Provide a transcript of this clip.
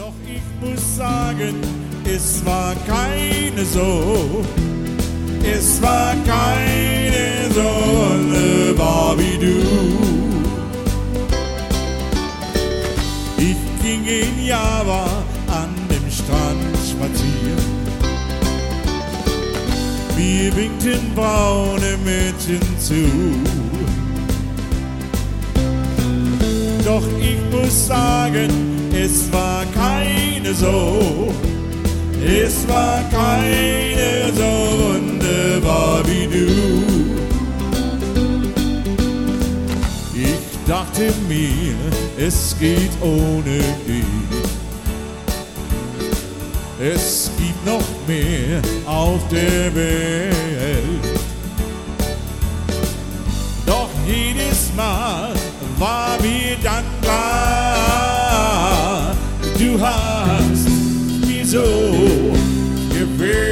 Doch ich muss sagen, es war keine so. Es war keine so wunderbar wie du. Ich ging in Java an dem Strand spazieren. Mir winkten braune Mädchen zu. Doch ich muss sagen, es war keine so. Es war keine so wunderbar wie du. Ich dachte mir, es geht ohne dich. Es gibt noch mehr auf der Welt. Doch jedes Mal war mir dann klar, du hast mir so gefehlt.